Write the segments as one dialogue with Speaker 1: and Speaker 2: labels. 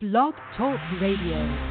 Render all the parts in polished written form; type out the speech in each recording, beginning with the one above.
Speaker 1: Blog Talk Radio.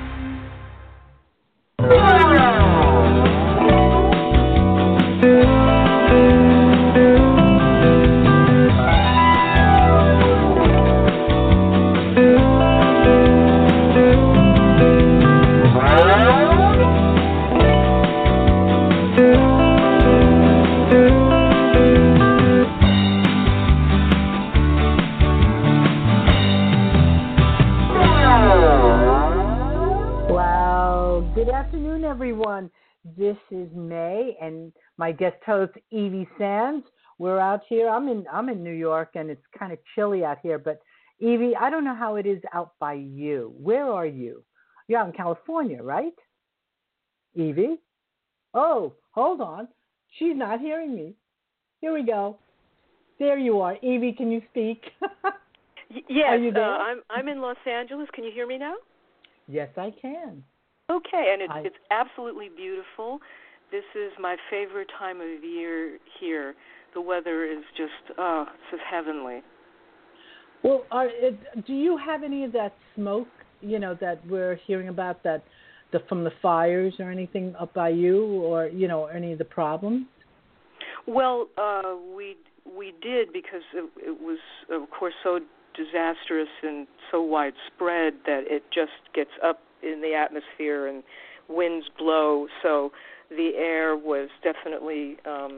Speaker 2: Everyone, this is May and my guest host Evie Sands. We're out here. I'm in New York and it's kind of chilly out here. But Evie, I don't know how it is out by you. Where are you? You're out in California, right? Evie? Oh, hold on. She's not hearing me. Here we go. There you are. Evie, can you speak?
Speaker 3: Yes.
Speaker 2: Are you there?
Speaker 3: I'm in Los Angeles. Can you hear me now?
Speaker 2: Yes, I can.
Speaker 3: Okay, and it's absolutely beautiful. This is my favorite time of year here. The weather is just heavenly.
Speaker 2: Well, do you have any of that smoke, that we're hearing about, from the fires or anything up by you, or any of the problems?
Speaker 3: Well, we did, because it was, of course, so disastrous and so widespread that it just gets up in the atmosphere and winds blow, so the air was definitely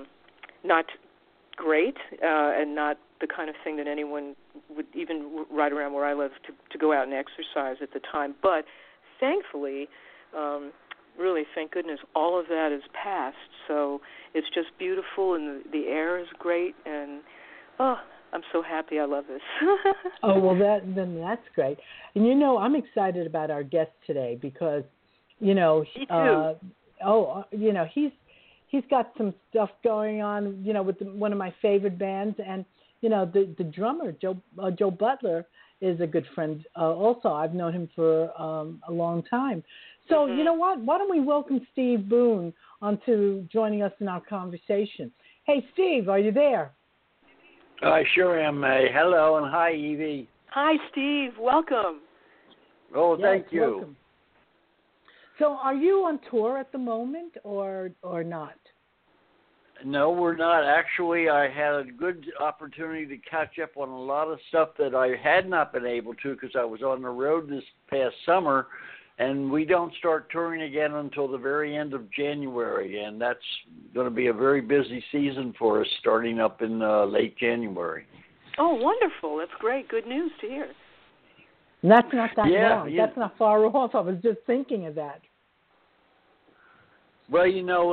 Speaker 3: not great and not the kind of thing that anyone would, even right around where I live, to go out and exercise at the time. But thankfully, really, thank goodness, all of that is past, so it's just beautiful and the air is great, and I'm so happy. I love this.
Speaker 2: Oh, well, then that's great. And, I'm excited about our guest today because,
Speaker 3: Me too.
Speaker 2: He's got some stuff going on, with one of my favorite bands. And, the drummer, Joe Butler, is a good friend also. I've known him for a long time. So, you know what? Why don't we welcome Steve Boone onto joining us in our conversation. Hey, Steve, are you there?
Speaker 4: I sure am, May. Hello, and hi, Evie.
Speaker 3: Hi, Steve. Welcome.
Speaker 4: Oh,
Speaker 2: yes,
Speaker 4: thank you.
Speaker 2: Welcome. So are you on tour at the moment or not?
Speaker 4: No, we're not. Actually, I had a good opportunity to catch up on a lot of stuff that I had not been able to because I was on the road this past summer, and we don't start touring again until the very end of January, and that's going to be a very busy season for us starting up in late January.
Speaker 3: Oh, wonderful. That's great. Good news to hear.
Speaker 2: And that's not that long.
Speaker 4: Yeah.
Speaker 2: That's not far off. I was just thinking of that.
Speaker 4: Well,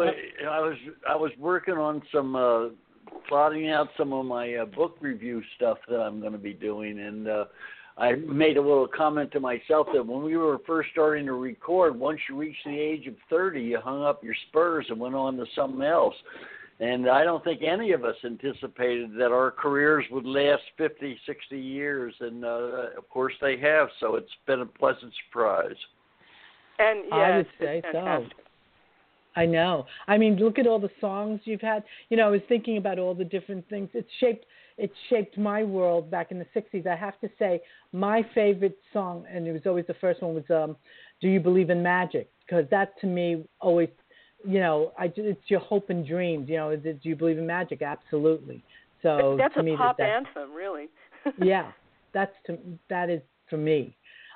Speaker 4: I was working on some plotting out some of my book review stuff that I'm going to be doing, and I made a little comment to myself that when we were first starting to record, once you reach the age of 30, you hung up your spurs and went on to something else. And I don't think any of us anticipated that our careers would last 50, 60 years, and of course they have, so it's been a pleasant surprise.
Speaker 3: And yeah,
Speaker 2: I would say so. I know. I mean, look at all the songs you've had. I was thinking about all the different things. It shaped my world back in the 60s. I have to say, my favorite song, and it was always the first one, was Do You Believe in Magic? Because that, to me, always, it's your hope and dreams. Do you believe in magic? Absolutely. So
Speaker 3: that's
Speaker 2: to me,
Speaker 3: a pop anthem, really.
Speaker 2: Yeah, that is for me.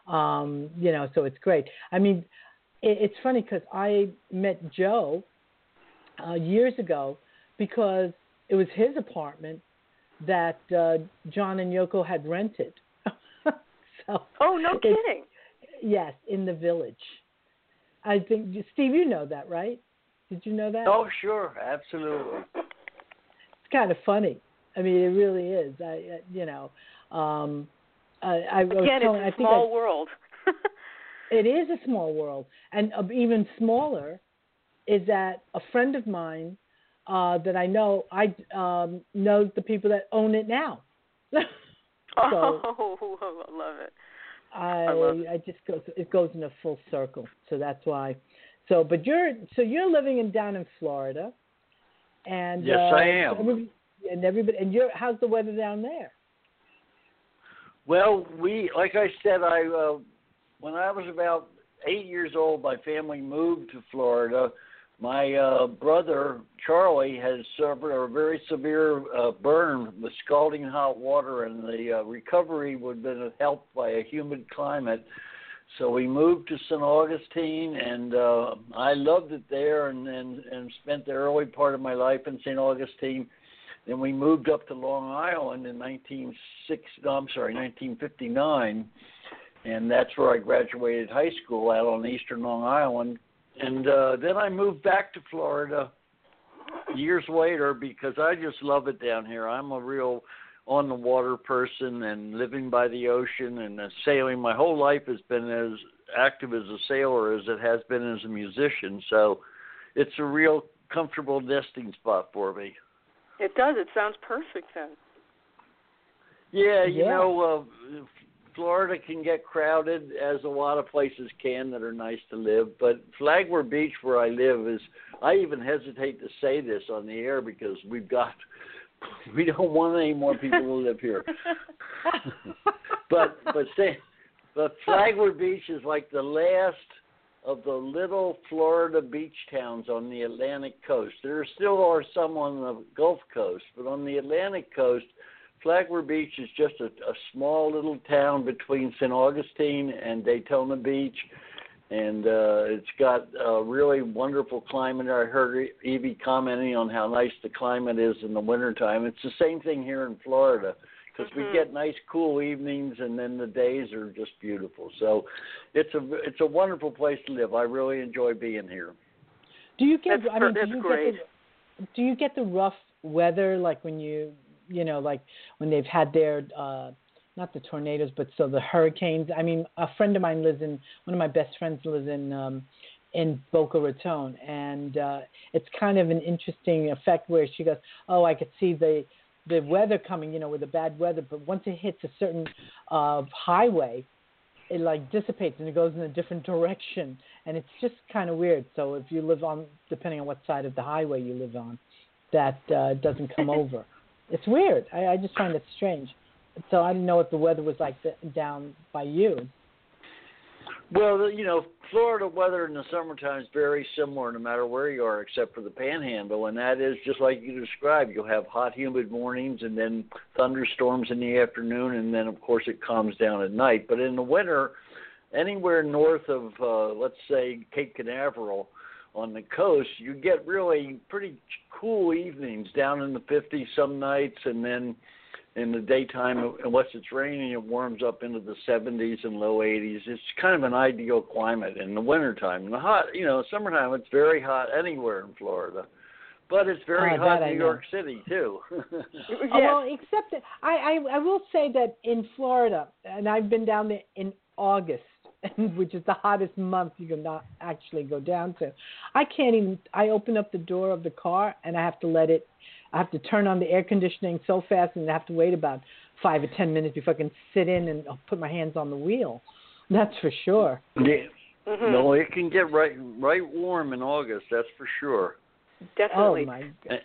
Speaker 2: So it's great. I mean, it's funny because I met Joe years ago because it was his apartment that John and Yoko had rented.
Speaker 3: Oh, no kidding.
Speaker 2: Yes, in the Village. I think, Steve, you know that, right? Did you know that?
Speaker 4: Oh, sure, absolutely.
Speaker 2: It's kind of funny. I mean, it really is.
Speaker 3: Again, it's a small world.
Speaker 2: It is a small world. And even smaller is that a friend of mine that I know, knows the people that own it now. So,
Speaker 3: I love it.
Speaker 2: It goes in a full circle. So that's why. But you're living down in Florida, and
Speaker 4: yes, I am.
Speaker 2: How's the weather down there?
Speaker 4: Well, like I said, I when I was about 8 years old, my family moved to Florida. My brother, Charlie, has suffered a very severe burn with scalding hot water, and the recovery would have been helped by a humid climate. So we moved to St. Augustine, and I loved it there and spent the early part of my life in St. Augustine. Then we moved up to Long Island in 1959, and that's where I graduated high school, out on eastern Long Island. And then I moved back to Florida years later because I just love it down here. I'm a real on-the-water person and living by the ocean and sailing. My whole life has been as active as a sailor as it has been as a musician. So it's a real comfortable nesting spot for me.
Speaker 3: It does. It sounds perfect then.
Speaker 4: Yeah, you know, Florida can get crowded, as a lot of places can that are nice to live. But Flagler Beach, where I live, is, I even hesitate to say this on the air because we don't want any more people to live here. but Flagler Beach is like the last of the little Florida beach towns on the Atlantic coast. There still are some on the Gulf Coast, but on the Atlantic coast, Flagler Beach is just a small little town between St. Augustine and Daytona Beach, and it's got a really wonderful climate. I heard Evie commenting on how nice the climate is in the wintertime. It's the same thing here in Florida because we get nice, cool evenings, and then the days are just beautiful. So it's a wonderful place to live. I really enjoy being here.
Speaker 2: Do you get?
Speaker 3: Do
Speaker 2: you get the rough weather, like when like when they've had their not the tornadoes, but so the hurricanes? I mean, a friend of mine one of my best friends lives in Boca Raton, and it's kind of an interesting effect where she goes, "Oh, I could see the weather coming, with the bad weather, but once it hits a certain highway, it like dissipates and it goes in a different direction, and it's just kind of weird." So if you live on, depending on what side of the highway you live on, that doesn't come over. It's weird. I just find it strange. So I didn't know if the weather was like down by you.
Speaker 4: Well, Florida weather in the summertime is very similar no matter where you are except for the Panhandle, and that is just like you described. You'll have hot, humid mornings and then thunderstorms in the afternoon, and then, of course, it calms down at night. But in the winter, anywhere north of, let's say, Cape Canaveral on the coast, you get really pretty cool evenings down in the 50s some nights, and then in the daytime, unless it's raining, it warms up into the 70s and low 80s. It's kind of an ideal climate in the wintertime. In the hot, summertime, it's very hot anywhere in Florida. But it's very hot in New York City, too.
Speaker 2: Well, except that I will say that in Florida, and I've been down there in August, which is the hottest month you can not actually go down to. I open up the door of the car, and I have to turn on the air conditioning so fast, and I have to wait about 5 or 10 minutes before I can sit in and put my hands on the wheel. That's for sure.
Speaker 4: Yeah. Mm-hmm. No, it can get right warm in August. That's for sure.
Speaker 3: Definitely.
Speaker 2: Oh my God.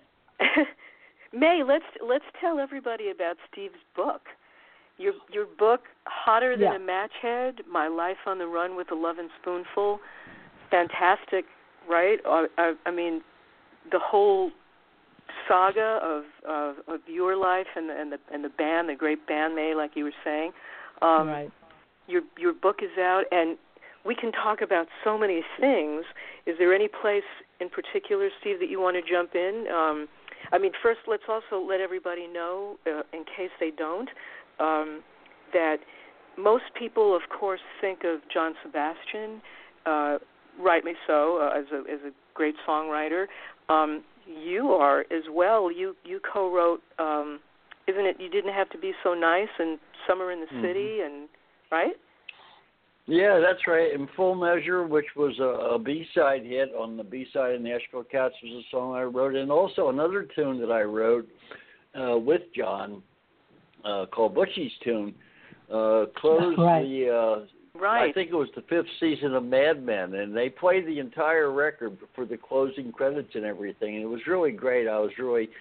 Speaker 3: May, let's tell everybody about Steve's book. Your book, Hotter Than a Match Head, My Life on the Run with a Lovin' Spoonful. Fantastic, right? I mean, the whole saga of your life and the band, the great band, May, like you were saying.
Speaker 2: Right.
Speaker 3: Your book is out, and we can talk about so many things. Is there any place in particular, Steve, that you want to jump in? First, let's also let everybody know, in case they don't, that most people, of course, think of John Sebastian, rightly so, as a great songwriter. You are as well. You co-wrote, isn't it? You Didn't Have to Be So Nice and Summer in the City, and right?
Speaker 4: Yeah, that's right. In Full Measure, which was a B-side hit on the B-side of Nashville Cats, was a song I wrote, and also another tune that I wrote with John called Butchie's Tune closed the.
Speaker 3: Right.
Speaker 4: I think it was the 5th season of Mad Men, and they played the entire record for the closing credits and everything. And it was really great. I was really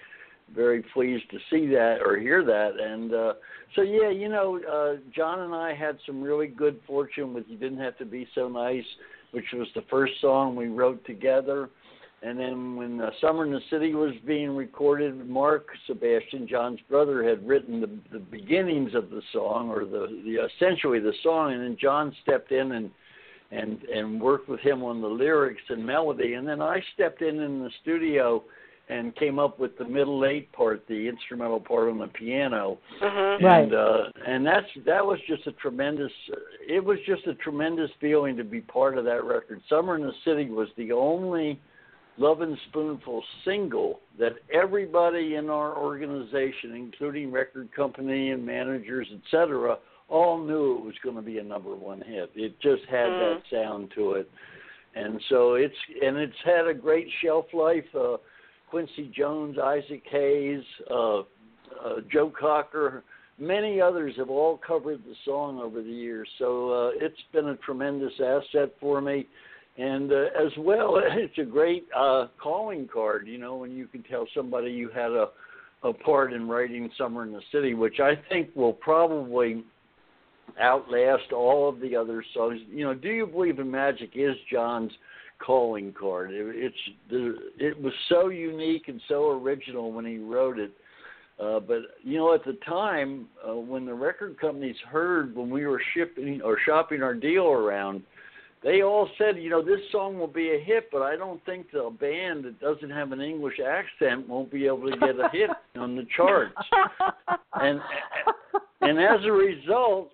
Speaker 4: very pleased to see that or hear that. And so, yeah, John and I had some really good fortune with You Didn't Have to Be So Nice, which was the first song we wrote together. And then when Summer in the City was being recorded, Mark Sebastian, John's brother, had written the beginnings of the song, or the essentially the song, and then John stepped in and worked with him on the lyrics and melody. And then I stepped in the studio and came up with the middle eight part, the instrumental part on the piano.
Speaker 3: Mm-hmm.
Speaker 2: Right.
Speaker 4: And that was just a tremendous. It was just a tremendous feeling to be part of that record. Summer in the City was the only Lovin' Spoonful single that everybody in our organization, including record company and managers, etc., all knew it was going to be a number one hit. It just had that sound to it, and so it's had a great shelf life. Quincy Jones, Isaac Hayes, Joe Cocker, many others have all covered the song over the years. So it's been a tremendous asset for me. And as well, it's a great calling card, when you can tell somebody you had a part in writing Summer in the City, which I think will probably outlast all of the other songs. Do You Believe in Magic is John's calling card. It was so unique and so original when he wrote it. But at the time, when the record companies heard when we were shipping or shopping our deal around, they all said, this song will be a hit, but I don't think the band that doesn't have an English accent won't be able to get a hit on the charts. And as a result,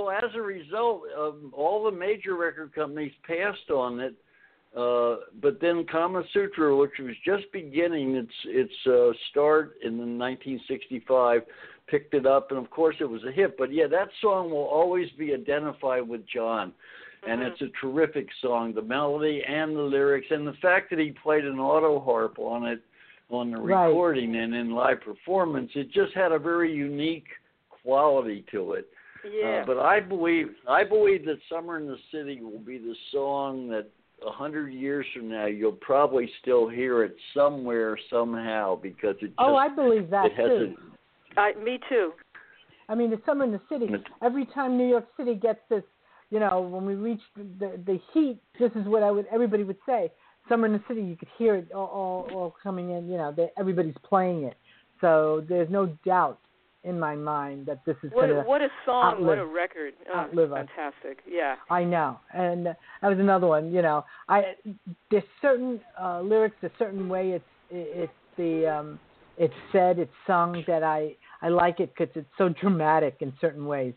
Speaker 4: all the major record companies passed on it. But then Kama Sutra, which was just beginning its start in 1965, picked it up, and of course it was a hit. But yeah, that song will always be identified with John, and it's a terrific song. The melody and the lyrics, and the fact that he played an auto harp on it, on the recording and in live performance, it just had a very unique quality to it.
Speaker 3: Yeah.
Speaker 4: But I believe that Summer in the City will be the song that 100 years from now you'll probably still hear it somewhere, somehow, because it just... Oh,
Speaker 2: I believe that too.
Speaker 3: Me too.
Speaker 2: I mean, the Summer in the City, every time New York City gets this, when we reach the heat, this is what everybody would say. Summer in the City, you could hear it all coming in, everybody's playing it. So there's no doubt in my mind that this is going to
Speaker 3: what a song, what a record.
Speaker 2: Outlive us.
Speaker 3: Fantastic, yeah.
Speaker 2: I know. And that was another one, there's certain lyrics, a certain way it's said, it's sung, that I like it because it's so dramatic in certain ways,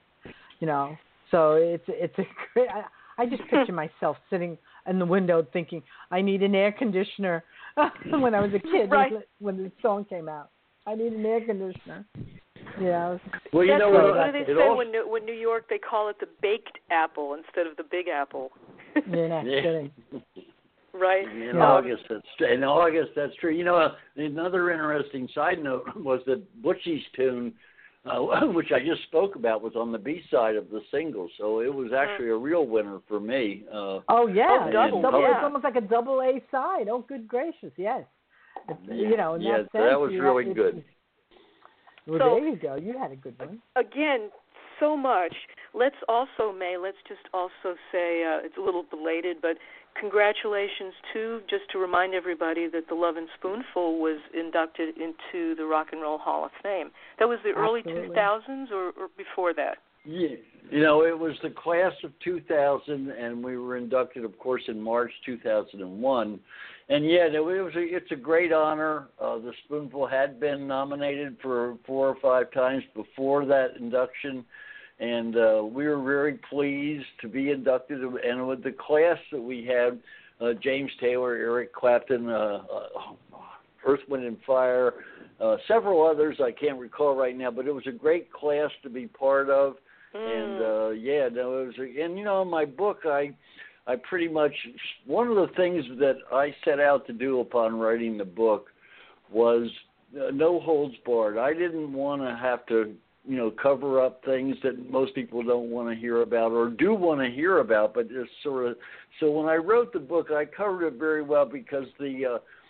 Speaker 2: So it's a great, I just picture myself sitting in the window thinking, I need an air conditioner when I was a kid, when the song came out. I need an air conditioner. Yeah.
Speaker 4: Well,
Speaker 3: what do they say when New York, they call it the baked apple instead of the big apple.
Speaker 2: You're not kidding.
Speaker 3: Right.
Speaker 4: In August, that's true. Another interesting side note was that Butchie's tune, which I just spoke about, was on the B-side of the single, so it was actually a real winner for me.
Speaker 2: Double.
Speaker 3: It's
Speaker 2: almost like a double A side. Oh, good gracious, yes.
Speaker 4: That was really good.
Speaker 2: Well, there you go. You had a good one.
Speaker 3: Again, so much. Let's just also say, it's a little belated, but congratulations just to remind everybody that the Lovin' Spoonful was inducted into the Rock and Roll Hall of Fame. That was the early 2000s or before that?
Speaker 4: Yeah. It was the class of 2000, and we were inducted, of course, in March 2001. And yeah, it's a great honor. The Spoonful had been nominated for 4 or 5 times before that induction, and we were very pleased to be inducted. And with the class that we had, James Taylor, Eric Clapton, Earth, Wind and Fire, several others I can't recall right now, but it was a great class to be part of. And it was. And in my book, I pretty much, one of the things that I set out to do upon writing the book was no holds barred. I didn't want to have to, cover up things that most people don't want to hear about or do want to hear about, but just sort of. So when I wrote the book, I covered it very well because the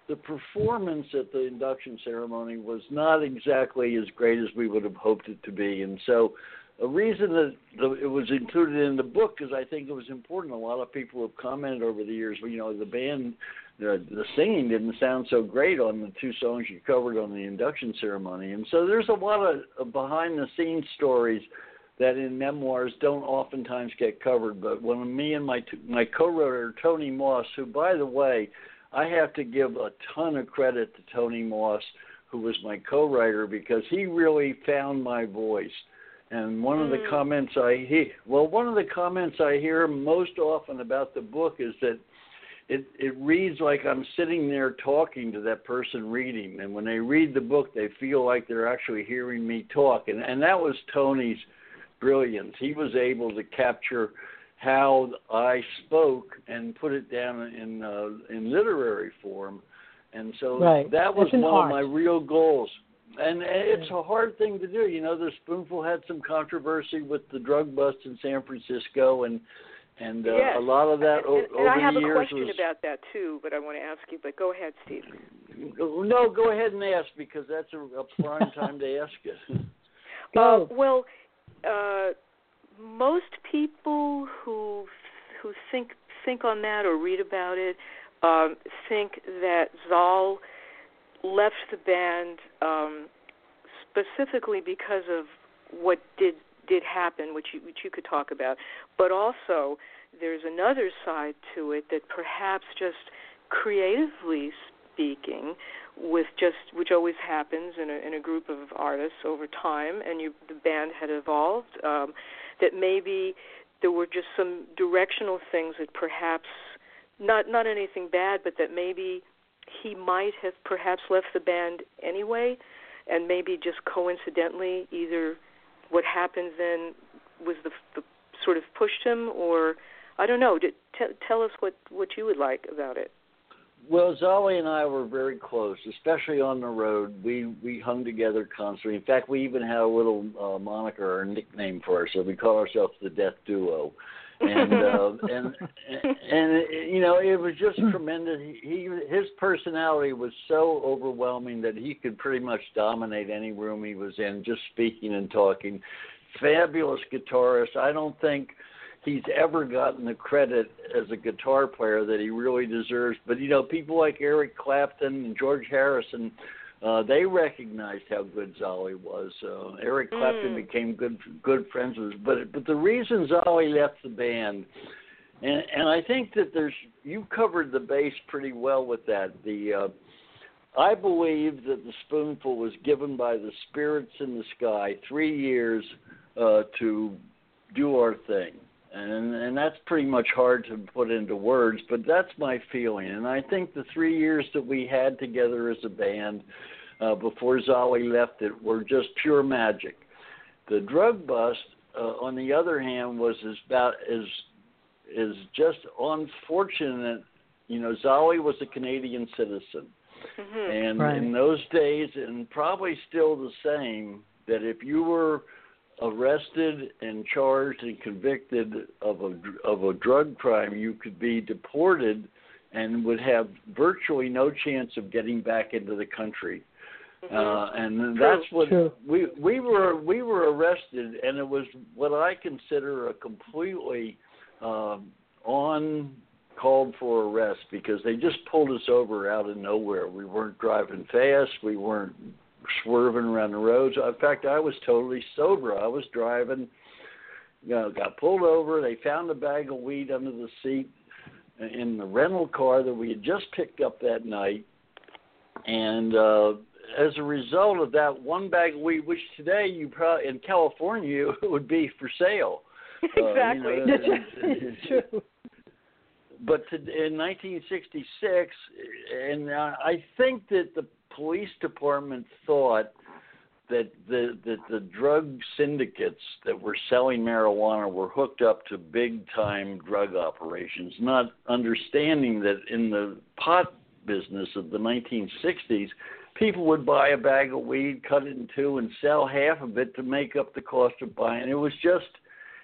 Speaker 4: the performance at the induction ceremony was not exactly as great as we would have hoped it to be. And so a reason that it was included in the book is I think it was important. A lot of people have commented over the years, the band, the singing didn't sound so great on the two songs you covered on the induction ceremony. And so there's a lot of behind-the-scenes stories that in memoirs don't oftentimes get covered. But when me and my co-writer, Tony Moss, who, by the way, I have to give a ton of credit to Tony Moss, who was my co-writer, because he really found my voice. And one of the comments I hear most often about the book is that it reads like I'm sitting there talking to that person reading. And when they read the book, they feel like they're actually hearing me talk. And that was Tony's brilliance. He was able to capture how I spoke and put it down in literary form. And so that was one of my real goals. And it's a hard thing to do. The Spoonful had some controversy with the drug bust in San Francisco, and yes. A lot of that over the years.
Speaker 3: And I have a question about that too, but I want to ask you. But go ahead, Steve.
Speaker 4: No, go ahead and ask, because that's a prime time to ask it.
Speaker 3: Well, most people who think on that or read about it think that Zal left the band specifically because of what did happen, which you could talk about. But also, there's another side to it that perhaps just creatively speaking, which always happens in a group of artists over time, and the band had evolved, that maybe there were just some directional things that perhaps not anything bad, but that maybe he might have perhaps left the band anyway, and maybe just coincidentally either what happened then was the sort of pushed him, or I don't know. Tell us what you would like about it.
Speaker 4: Well, Zali and I were very close, especially on the road. We hung together constantly. In fact, we even had a little moniker or nickname for ourselves. We call ourselves the Death Duo. And it was just tremendous. His personality was so overwhelming that he could pretty much dominate any room he was in, just speaking and talking. Fabulous guitarist. I don't think he's ever gotten the credit as a guitar player that he really deserves. But people like Eric Clapton and George Harrison, they recognized how good Zali was. Eric Clapton became good friends with us. But the reason Zali left the band, and I think that you covered the base pretty well with that. I believe that the Spoonful was given by the spirits in the sky 3 years to do our thing. And that's pretty much hard to put into words, but that's my feeling. And I think the 3 years that we had together as a band before Zali left it were just pure magic. The drug bust, on the other hand, was is just unfortunate. Zali was a Canadian citizen. Mm-hmm. And in those days, and probably still the same, that if you were arrested and charged and convicted of a drug crime, you could be deported and would have virtually no chance of getting back into the country. Mm-hmm. And that's what we were arrested, and it was what I consider a completely uncalled for arrest, because they just pulled us over out of nowhere. We weren't driving fast. We weren't swerving around the roads. In fact, I was totally sober. I was driving, got pulled over. They found a bag of weed under the seat in the rental car that we had just picked up that night. And as a result of that one bag of weed, which today in California it would be for sale.
Speaker 3: Exactly.
Speaker 2: It's true.
Speaker 4: But in 1966, and I think that the police department thought that the drug syndicates that were selling marijuana were hooked up to big-time drug operations, not understanding that in the pot business of the 1960s, people would buy a bag of weed, cut it in two, and sell half of it to make up the cost of buying. It was just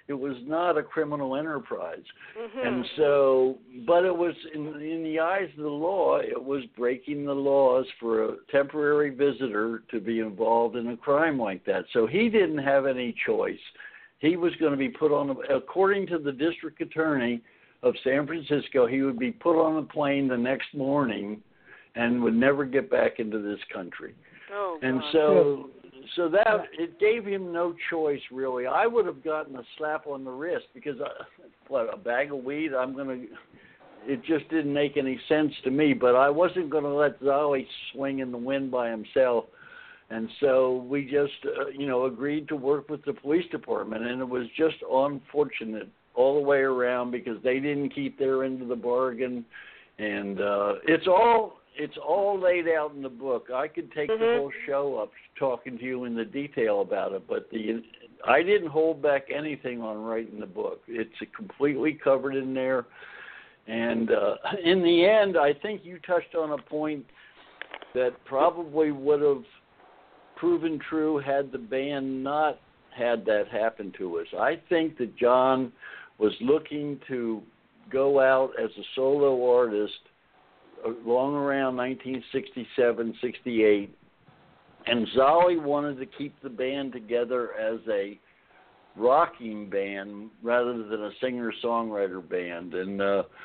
Speaker 4: It was not a criminal enterprise.
Speaker 3: Mm-hmm.
Speaker 4: And so, but it was, in the eyes of the law, it was breaking the laws for a temporary visitor to be involved in a crime like that. So he didn't have any choice. He was going to be put on, according to the district attorney of San Francisco, he would be put on a plane the next morning and would never get back into this country.
Speaker 3: Oh,
Speaker 4: and
Speaker 3: God.
Speaker 4: so that, it gave him no choice, really. I would have gotten a slap on the wrist because, a bag of weed, it just didn't make any sense to me, but I wasn't going to let Zolly swing in the wind by himself. And so we just, agreed to work with the police department, and it was just unfortunate all the way around because they didn't keep their end of the bargain. And it's all laid out in the book. I could take the whole show up talking to you in the detail about it, but I didn't hold back anything on writing the book. It's completely covered in there. And in the end, I think you touched on a point that probably would have proven true had the band not had that happen to us. I think that John was looking to go out as a solo artist along around 1967, 68, and Zolly wanted to keep the band together as a rocking band rather than a singer-songwriter band. And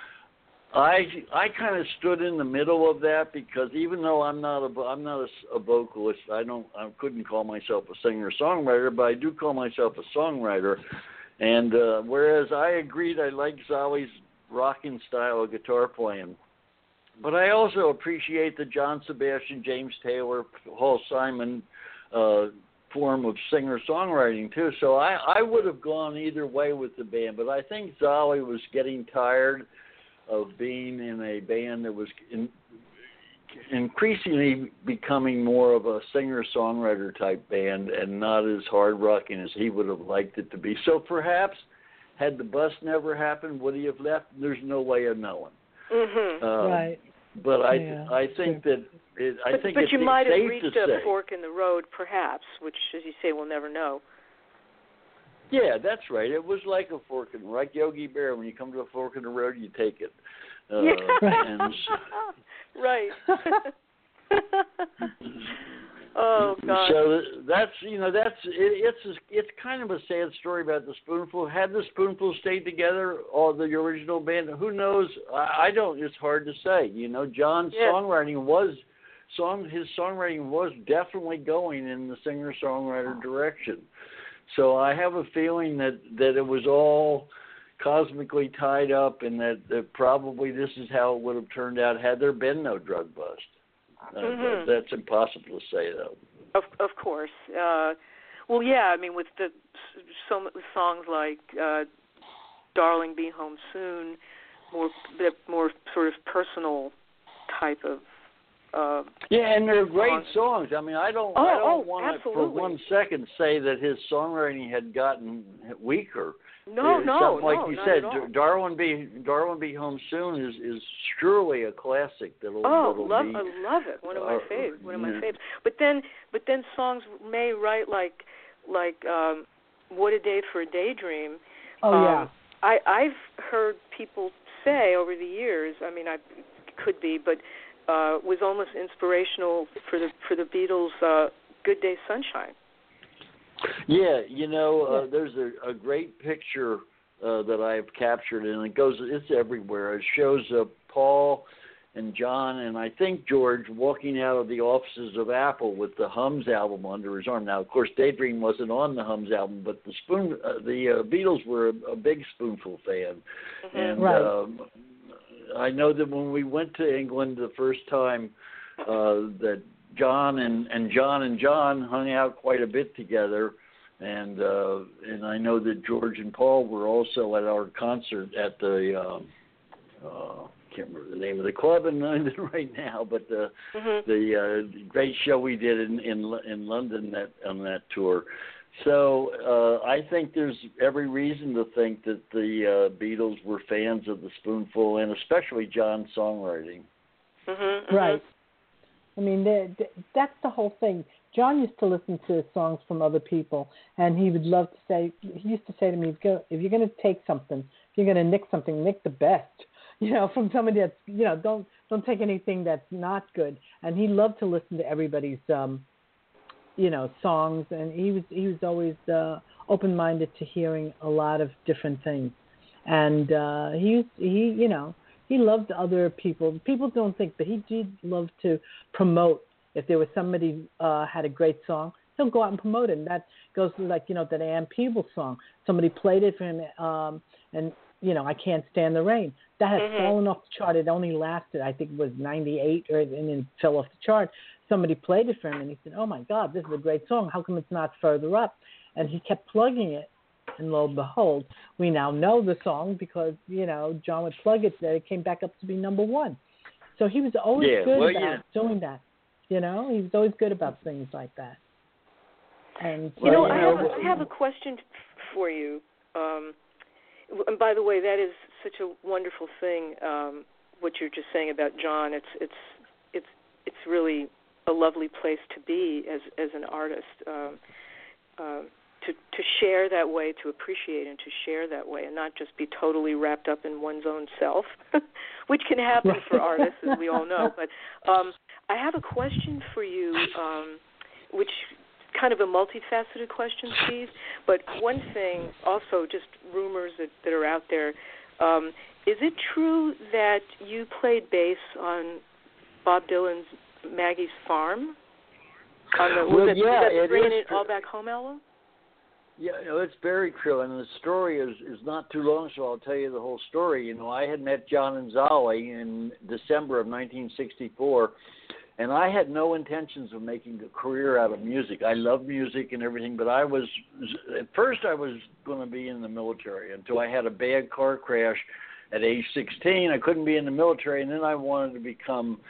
Speaker 4: I kind of stood in the middle of that because even though I'm not a vocalist, I couldn't call myself a singer-songwriter, but I do call myself a songwriter. And whereas I agreed I liked Zolly's rocking style of guitar playing, but I also appreciate the John Sebastian, James Taylor, Paul Simon form of singer-songwriting too. So I would have gone either way with the band, but I think Zolly was getting tired of being in a band that was increasingly becoming more of a singer-songwriter type band and not as hard-rocking as he would have liked it to be. So perhaps had the bust never happened, would he have left? There's no way of knowing.
Speaker 3: Mm-hmm.
Speaker 2: Right.
Speaker 4: But I think that it's
Speaker 3: but you might have
Speaker 4: safe
Speaker 3: reached
Speaker 4: to
Speaker 3: a
Speaker 4: say,
Speaker 3: fork in the road, perhaps, which, as you say, we'll never know.
Speaker 4: Yeah, that's right. It was like a fork in the road. Like Yogi Bear, when you come to a fork in the road, you take it. And
Speaker 3: right. Oh God.
Speaker 4: So it's kind of a sad story about the Spoonful. Had the Spoonful stayed together, or the original band, who knows? I don't. It's hard to say. John's songwriting was definitely going in the singer-songwriter direction. So I have a feeling that it was all cosmically tied up, and that probably this is how it would have turned out had there been no drug bust. That's impossible to say, though.
Speaker 3: Of course. Well, yeah. I mean, with songs like "Darling, Be Home Soon," more sort of personal type of.
Speaker 4: Yeah, and they're great songs. I mean, I don't want to for 1 second say that his songwriting had gotten weaker.
Speaker 3: No,
Speaker 4: you said,
Speaker 3: at all.
Speaker 4: Darwin Be Home Soon is surely a classic.
Speaker 3: I love it. One of my faves. But then songs May write like "What a Day for a Daydream."
Speaker 2: Oh yeah.
Speaker 3: I've heard people say over the years. I mean, I could be, but was almost inspirational for the Beatles' "Good Day Sunshine."
Speaker 4: Yeah, there's a great picture that I have captured, and it's everywhere. It shows Paul and John and I think George walking out of the offices of Apple with the Hums album under his arm. Now, of course, Daydream wasn't on the Hums album, but the Beatles were a big Spoonful fan, and I know that when we went to England the first time, that John and John hung out quite a bit together, and I know that George and Paul were also at our concert at the can't remember the name of the club in London right now, but the great show we did in London on that tour. So I think there's every reason to think that the Beatles were fans of the Spoonful, and especially John's songwriting.
Speaker 2: Right. I mean, that's the whole thing. John used to listen to songs from other people, and he would love to say. He used to say to me, "If you're going to take something, if you're going to nick something, nick the best." From somebody that's, don't take anything that's not good. And he loved to listen to everybody's, songs, and he was always open-minded to hearing a lot of different things. And he loved other people. People don't think, but he did love to promote. If there was somebody had a great song, he'll go out and promote it. And that goes to that Ann Peebles song. Somebody played it for him, and I Can't Stand the Rain. That had fallen off the chart. It only lasted, I think it was 98, and then it fell off the chart. Somebody played it for him, and he said, "Oh my God, this is a great song. How come it's not further up?" And he kept plugging it. And lo and behold, we now know the song because, John would plug it there. It came back up to be number one. So he was always good about doing that. He was always good about things like that. And
Speaker 3: I have a question for you. And by the way, that is such a wonderful thing. What you're just saying about John, it's really a lovely place to be as an artist. To share that way, to appreciate and to share that way, and not just be totally wrapped up in one's own self, which can happen for artists, as we all know. But I have a question for you, which kind of a multifaceted question, Steve. But one thing, also, just rumors that are out there. Is it true that you played bass on Bob Dylan's Maggie's Farm? Was that Bringing It All Back Home album?
Speaker 4: Yeah, it's very true, and the story is not too long, so I'll tell you the whole story. I had met John Anzali in December of 1964, and I had no intentions of making a career out of music. I love music and everything, but at first I was going to be in the military until I had a bad car crash at age 16. I couldn't be in the military, and then I wanted to become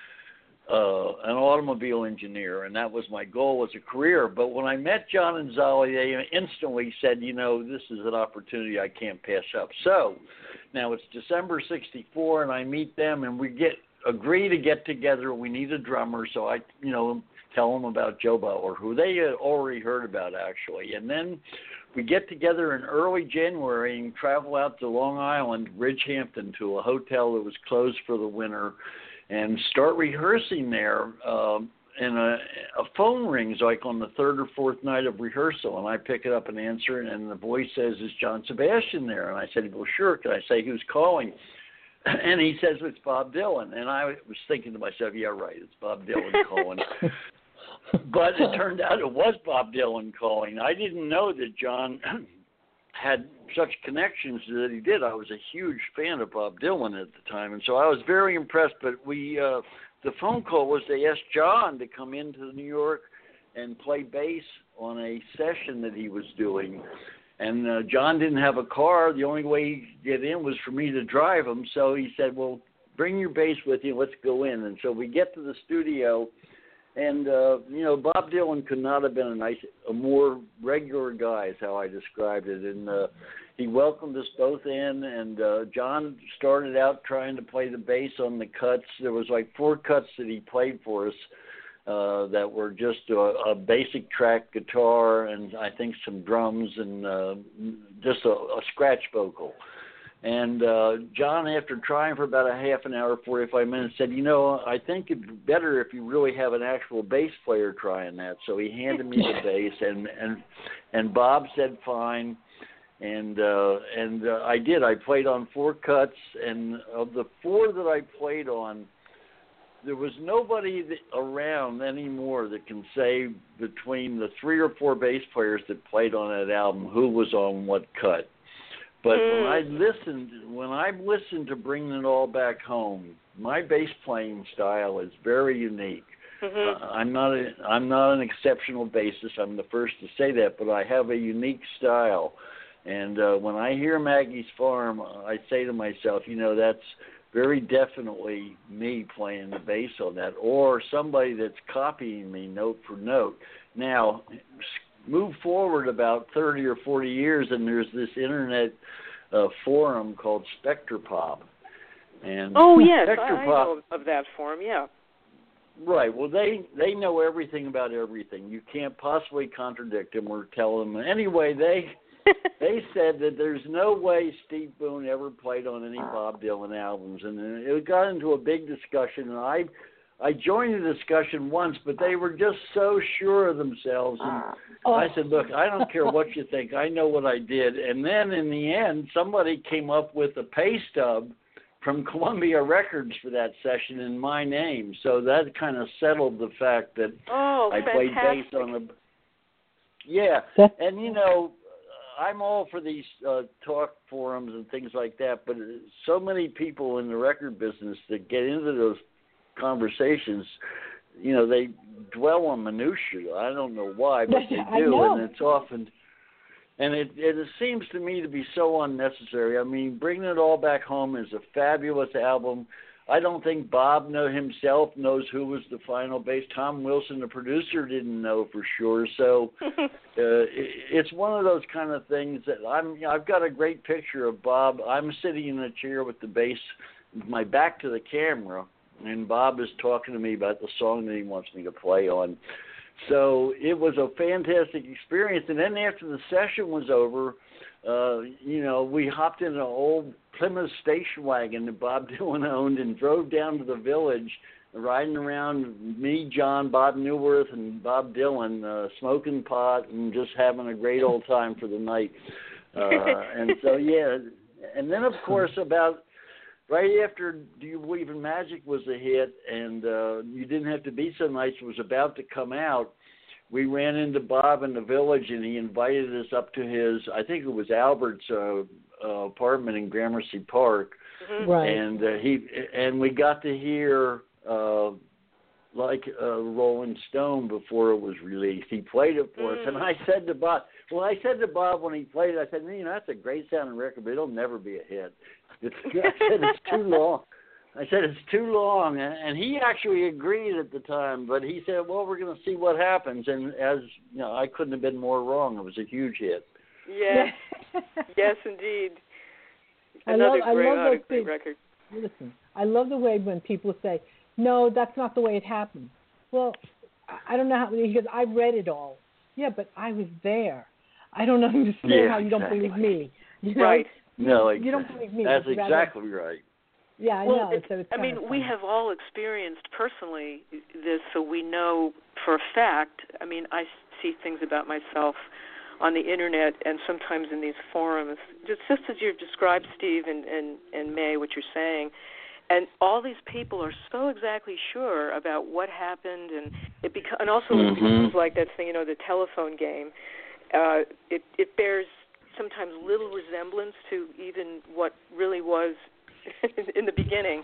Speaker 4: an automobile engineer, and that was my goal as a career. But when I met John Anzali, they instantly said, this is an opportunity I can't pass up. So now it's December 64, and I meet them, and we agree to get together. We need a drummer, so I, tell them about Joe Butler, who they had already heard about, actually. And then we get together in early January and travel out to Long Island, Bridgehampton, to a hotel that was closed for the winter, and start rehearsing there. And a phone rings like on the third or fourth night of rehearsal, and I pick it up and answer it, and the voice says, "Is John Sebastian there?" And I said, "Well, sure. Can I say who's calling?" And he says, "It's Bob Dylan." And I was thinking to myself, yeah, right, it's Bob Dylan calling. But it turned out it was Bob Dylan calling. I didn't know that John had such connections that he did. I was a huge fan of Bob Dylan at the time, and so I was very impressed. But the phone call was they asked John to come into New York and play bass on a session that he was doing. And John didn't have a car. The only way he could get in was for me to drive him. So he said, "Well, bring your bass with you. Let's go in." And so we get to the studio. And, Bob Dylan could not have been a more regular guy is how I described it. And he welcomed us both in, and John started out trying to play the bass on the cuts. There was like 4 cuts that he played for us that were just a basic track guitar and I think some drums and just a scratch vocal. And John, after trying for about a half an hour, 45 minutes, said, I think it'd be better if you really have an actual bass player trying that. So he handed me the bass, and Bob said fine. And I did. I played on 4 cuts, and of the 4 that I played on, there was nobody around anymore that can say between the 3 or 4 bass players that played on that album who was on what cut. But when I listened to Bringing It All Back Home, my bass playing style is very unique. Mm-hmm. I'm not an exceptional bassist. I'm the first to say that, but I have a unique style. And when I hear Maggie's Farm, I say to myself, that's very definitely me playing the bass on that, or somebody that's copying me note for note. Now, move forward about 30 or 40 years, and there's this internet forum called SpectrePop. And
Speaker 3: yes, I know of that forum, yeah.
Speaker 4: Right. Well, they know everything about everything. You can't possibly contradict them or tell them. Anyway, they said that there's no way Steve Boone ever played on any Bob Dylan albums, and it got into a big discussion. And I joined the discussion once, but they were just so sure of themselves. And I said, look, I don't care what you think. I know what I did. And then in the end, somebody came up with a pay stub from Columbia Records for that session in my name. So that kind of settled the fact that I played bass on a... Yeah, and, you know, I'm all for these talk forums and things like that, but so many people in the record business that get into those conversations, you know, they dwell on minutiae. I don't know why, but they do, and it's often... And it seems to me to be so unnecessary. I mean, Bringing It All Back Home is a fabulous album. I don't think Bob himself knows who was the final bass. Tom Wilson, the producer, didn't know for sure. So it's one of those kind of things that I've got a great picture of Bob. I'm sitting in a chair with the bass, my back to the camera, and Bob is talking to me about the song that he wants me to play on. So it was a fantastic experience. And then after the session was over, you know, we hopped in an old Plymouth station wagon that Bob Dylan owned and drove down to the village, riding around, me, John, Bob Newworth, and Bob Dylan, smoking pot and just having a great old time for the night. And so, yeah. And then, of course, about... right after Do You Believe in Magic was a hit and You Didn't Have to Be So Nice was about to come out, we ran into Bob in the village and he invited us up to his, I think it was Albert's apartment in Gramercy Park.
Speaker 2: Mm-hmm. Right.
Speaker 4: And we got to hear Rolling Stone before it was released. He played it for us. And I said to Bob when he played it, I said, you know, that's a great sounding record, but it'll never be a hit. I said it's too long. And he actually agreed at the time, but he said, well, we're going to see what happens. And as you know, I couldn't have been more wrong. It was a huge hit.
Speaker 3: Yeah. Yes, indeed. Another great record.
Speaker 2: Listen, I love the way when people say, no, that's not the way it happened. Well, I don't know how, because I read it all. Yeah, but I was there. I don't understand how you don't believe me. You know?
Speaker 3: Right.
Speaker 4: No,
Speaker 2: you don't believe me.
Speaker 4: That's exactly right.
Speaker 2: Yeah, I know. So
Speaker 3: I mean, we have all experienced personally this, so we know for a fact. I mean, I see things about myself on the internet and sometimes in these forums, just as you've described, Steve and May, what you're saying. And all these people are so exactly sure about what happened, and and also it becomes like that thing, you know, the telephone game. It bears sometimes little resemblance to even what really was in the beginning.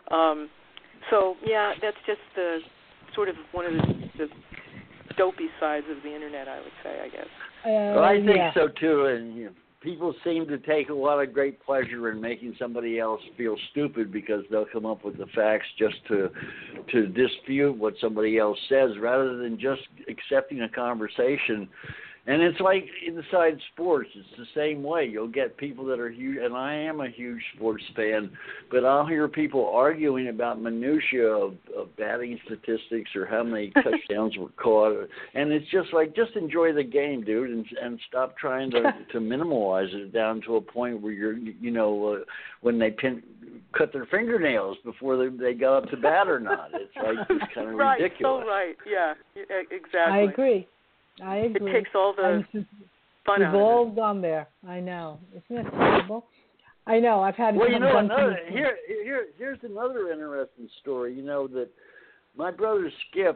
Speaker 3: So, yeah, that's just the sort of one of the dopey sides of the internet, I would say, I guess.
Speaker 4: Well, I think so, too. And you know, people seem to take a lot of great pleasure in making somebody else feel stupid because they'll come up with the facts just to dispute what somebody else says rather than just accepting a conversation. And it's like inside sports. It's the same way. You'll get people that are huge, and I am a huge sports fan, but I'll hear people arguing about minutiae of batting statistics or how many touchdowns were caught. And it's just like, just enjoy the game, dude, and stop trying to minimize it down to a point where you're, you know, when they cut their fingernails before they got up to bat or not. It's like it's kind of ridiculous.
Speaker 3: So right. Yeah, exactly.
Speaker 2: I agree.
Speaker 3: It takes all the fun out of it.
Speaker 2: We've all gone there. I know. Isn't that terrible? I know. I've had.
Speaker 4: Well, you know, here's another interesting story. You know that my brother Skip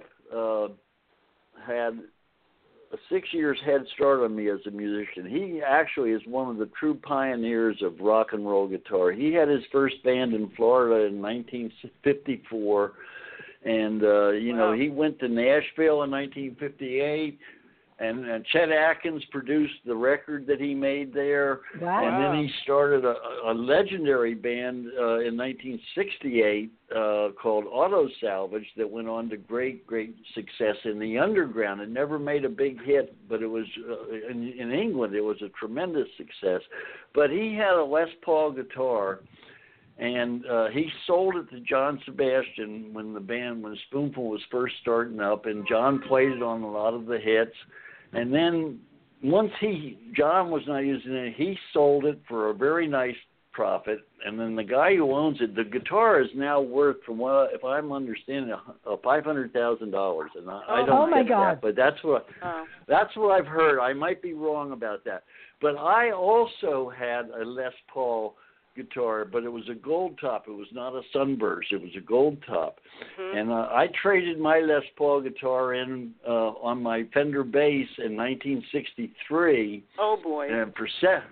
Speaker 4: had a 6 years head start on me as a musician. He actually is one of the true pioneers of rock and roll guitar. He had his first band in Florida in 1954, and you know, he went to Nashville in 1958. And Chet Atkins produced the record that he made there.
Speaker 2: Wow.
Speaker 4: And then he started a legendary band in 1968 called Auto Salvage that went on to great success in the underground. It never made a big hit, but it was in England, it was a tremendous success. But he had a Les Paul guitar, And he sold it to John Sebastian when Spoonful was first starting up, and John played it on a lot of the hits. And then once John was not using it, he sold it for a very nice profit. And then the guy who owns it, the guitar is now worth, from what, if I'm understanding, $500,000. And I don't get that, but that's what I've heard. I might be wrong about that. But I also had a Les Paul guitar, but it was a gold top. It was not a Sunburst. It was a gold top. Mm-hmm. And I traded my Les Paul guitar in on my Fender bass in 1963.
Speaker 3: Oh boy!
Speaker 4: And for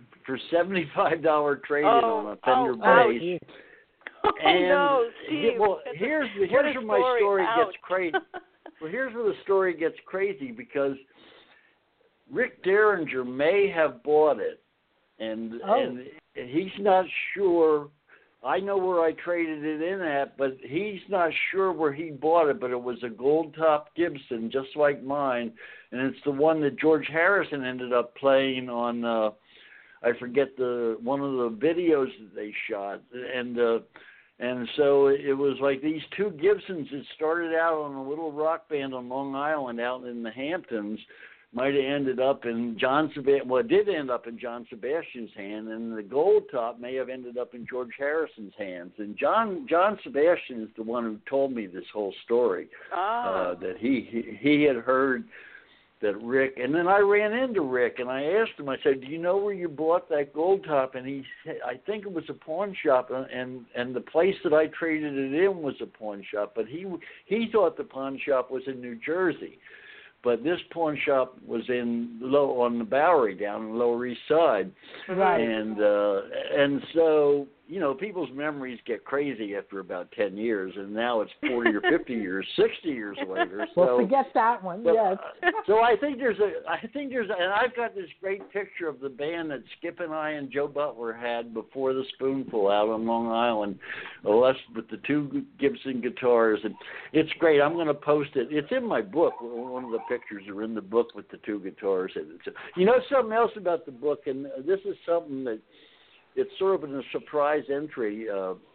Speaker 4: $75 trade-in on a Fender bass.
Speaker 3: And no, Steve.
Speaker 4: Well, here's where my story gets crazy. Well, here's where the story gets crazy, because Rick Derringer may have bought it, and he's not sure. I know where I traded it in at, but he's not sure where he bought it. But it was a gold top Gibson, just like mine, and it's the one that George Harrison ended up playing on. I forget one of the videos that they shot, and so it was like these two Gibsons that started out on a little rock band on Long Island out in the Hamptons. Might have ended up in it did end up in John Sebastian's hand, and the gold top may have ended up in George Harrison's hands. And John Sebastian is the one who told me this whole story, that he had heard that Rick, and then I ran into Rick, and I asked him, I said, do you know where you bought that gold top? And he said, I think it was a pawn shop, and the place that I traded it in was a pawn shop, but he thought the pawn shop was in New Jersey. But this pawn shop was on the Bowery, down in the Lower East Side,
Speaker 2: right?
Speaker 4: And so people's memories get crazy after about 10 years, and now it's 40 or 50 years, 60 years later. So,
Speaker 2: well, forget that one. Yes.
Speaker 4: So I think there's and I've got this great picture of the band that Skip and I and Joe Butler had before the Spoonful out on Long Island, with the two Gibson guitars, and it's great. I'm going to post it. It's in my book. One of the pictures are in the book with the two guitars. Something else about the book, and this is something that it's sort of a surprise entry.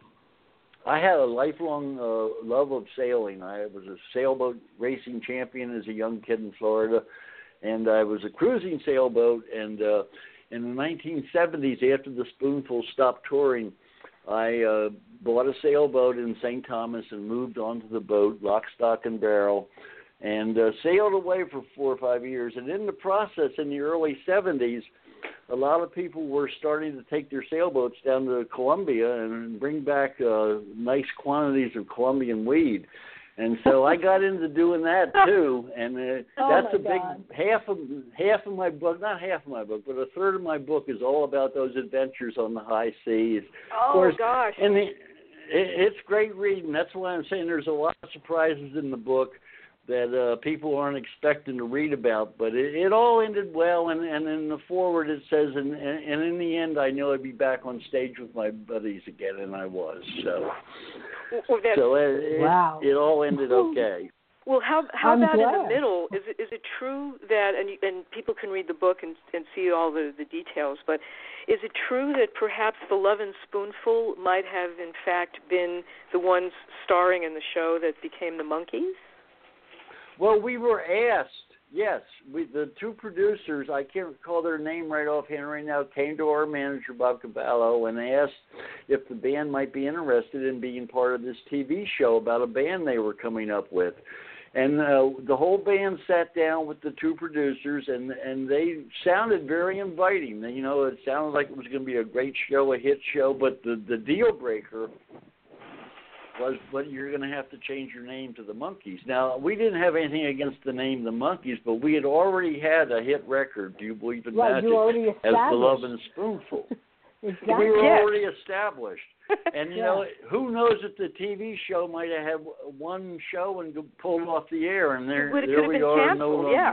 Speaker 4: I had a lifelong love of sailing. I was a sailboat racing champion as a young kid in Florida, and I was a cruising sailboat. And in the 1970s, after the Spoonful stopped touring, I bought a sailboat in St. Thomas and moved onto the boat, lock, stock, and barrel, and sailed away for 4 or 5 years. And in the process, in the early 70s, a lot of people were starting to take their sailboats down to Columbia and bring back nice quantities of Colombian weed. And so I got into doing that too, and that's a big half of my book, not half of my book, but a third of my book is all about those adventures on the high seas.
Speaker 3: Oh,
Speaker 4: of course,
Speaker 3: gosh.
Speaker 4: And it's great reading. That's why I'm saying there's a lot of surprises in the book that people aren't expecting to read about, but it all ended well, and in the foreword it says, and in the end I knew I'd be back on stage with my buddies again, and I was, so it all ended okay.
Speaker 3: Well, how about glad. In the middle? Is it true that, and people can read the book and see all the details, but is it true that perhaps the Lovin' Spoonful might have in fact been the ones starring in the show that became the Monkees?
Speaker 4: Well, we were asked, yes. The two producers, I can't recall their name right offhand right now, came to our manager, Bob Cavallo, and asked if the band might be interested in being part of this TV show about a band they were coming up with. And the whole band sat down with the two producers, and they sounded very inviting. It sounded like it was going to be a great show, a hit show, but the deal breaker was, but you're going to have to change your name to the Monkees. Now, we didn't have anything against the name the Monkees, but we had already had a hit record, Do You Believe in Magic, as the Lovin' Spoonful.
Speaker 2: Exactly.
Speaker 4: We were already established. And, who knows if the TV show might have had one show and pulled off the air, and there we are.
Speaker 3: Canceled, yeah.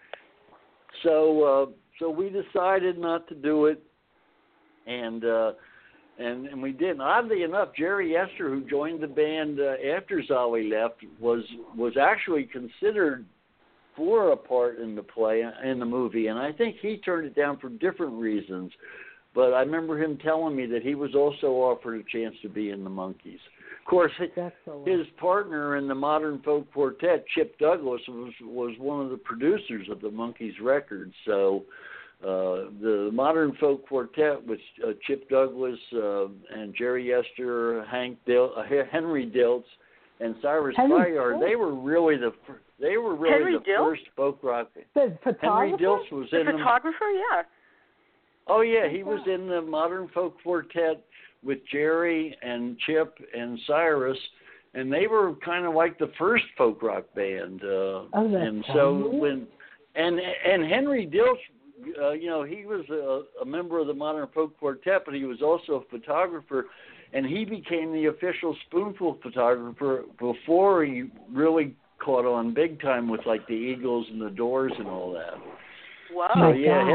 Speaker 4: So we decided not to do it, and we did. And oddly enough, Jerry Yester, who joined the band after Zolly left, was actually considered for a part in the movie, and I think he turned it down for different reasons. But I remember him telling me that he was also offered a chance to be in the Monkees. Of course, his partner in the Modern Folk Quartet, Chip Douglas, was one of the producers of the Monkees records. So the Modern Folk Quartet with Chip Douglas and Jerry Yester, Henry Diltz, and Cyrus Bayard, they were really the first folk rock.
Speaker 2: The photographer?
Speaker 4: Henry Diltz was in
Speaker 3: the photographer, yeah.
Speaker 4: Oh yeah, he was in the Modern Folk Quartet with Jerry and Chip and Cyrus, and they were kind of like the first folk rock band. And so and Henry Diltz, he was a member of the Modern Folk Quartet, but he was also a photographer, and he became the official Spoonful photographer before he really caught on big time with like the Eagles and the Doors and all that.
Speaker 3: Wow.
Speaker 4: So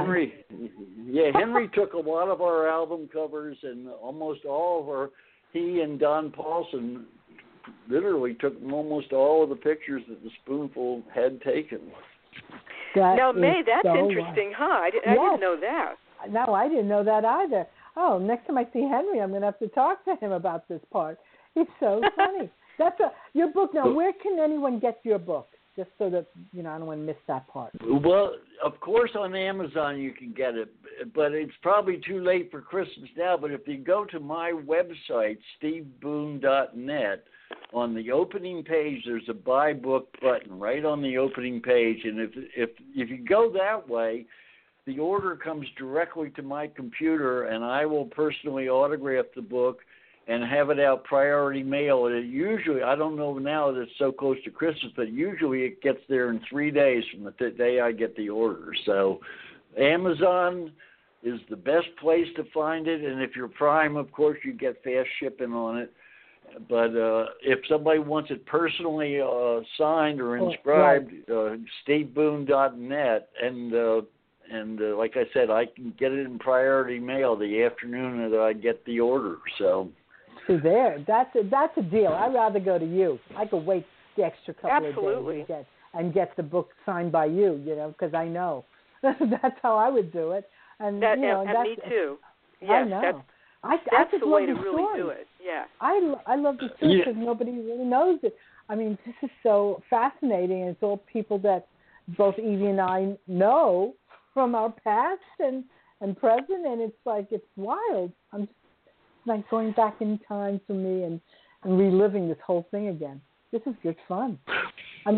Speaker 4: Henry took a lot of our album covers, and almost all of he and Don Paulson literally took almost all of the pictures that the Spoonful had taken.
Speaker 3: Now, May, that's so interesting, huh? I didn't know that.
Speaker 2: No, I didn't know that either. Oh, next time I see Henry, I'm going to have to talk to him about this part. He's so funny. That's your book. Now, where can anyone get your book? Just so that, I don't want to miss that part.
Speaker 4: Well, of course, on Amazon you can get it, but it's probably too late for Christmas now. But if you go to my website, steveboone.net, on the opening page, there's a buy book button right on the opening page. And if you go that way, the order comes directly to my computer, and I will personally autograph the book and have it out priority mail. And it usually, I don't know now that it's so close to Christmas, but usually it gets there in 3 days from the day I get the order. So Amazon is the best place to find it. And if you're Prime, of course, you get fast shipping on it. But if somebody wants it personally signed or inscribed, steveboone.net, and like I said, I can get it in priority mail the afternoon that I get the order. So
Speaker 2: that's a deal. I'd rather go to you. I could wait the extra couple of days and get the book signed by you, because I know. That's how I would do it. And
Speaker 3: me too. Yes,
Speaker 2: I know.
Speaker 3: That's
Speaker 2: the
Speaker 3: way to
Speaker 2: really
Speaker 3: story. Do it. Yeah.
Speaker 2: I love the story because nobody really knows it. I mean, this is so fascinating, and it's all people that both Evie and I know from our past and present, and it's wild. I'm just like going back in time for me and reliving this whole thing again. This is good fun.
Speaker 4: One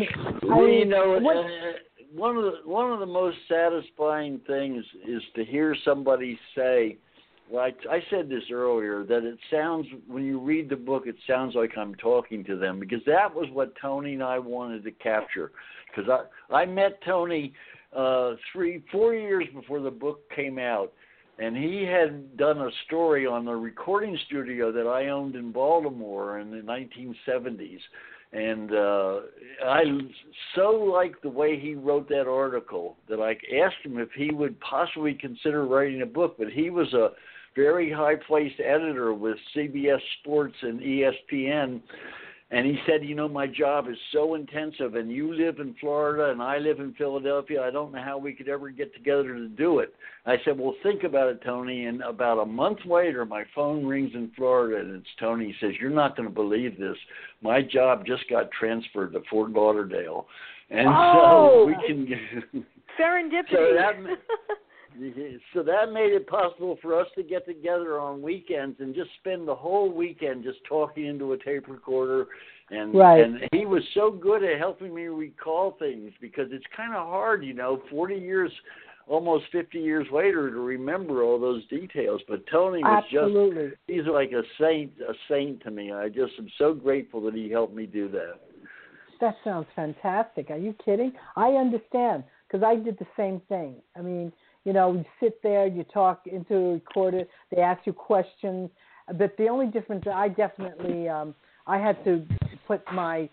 Speaker 4: of the most satisfying things is to hear somebody say, like I said this earlier, that it sounds, when you read the book, it sounds like I'm talking to them, because that was what Tony and I wanted to capture. Because I met Tony 4 years before the book came out, and he had done a story on the recording studio that I owned in Baltimore in the 1970s. And I so liked the way he wrote that article that I asked him if he would possibly consider writing a book. But he was a very high-placed editor with CBS Sports and ESPN. And he said, my job is so intensive, and you live in Florida and I live in Philadelphia. I don't know how we could ever get together to do it. I said, well, think about it, Tony. And about a month later, my phone rings in Florida, and it's Tony. He says, you're not going to believe this. My job just got transferred to Fort Lauderdale. And so we can...
Speaker 3: Serendipity.
Speaker 4: So that made it possible for us to get together on weekends and just spend the whole weekend just talking into a tape recorder. And he was so good at helping me recall things, because it's kind of hard, 40 years, almost 50 years later, to remember all those details. But Tony was he's like a saint to me. I just am so grateful that he helped me do that.
Speaker 2: That sounds fantastic. Are you kidding? I understand, because I did the same thing. I mean, you sit there, you talk into a recorder, they ask you questions. But the only difference, I definitely, I had to put my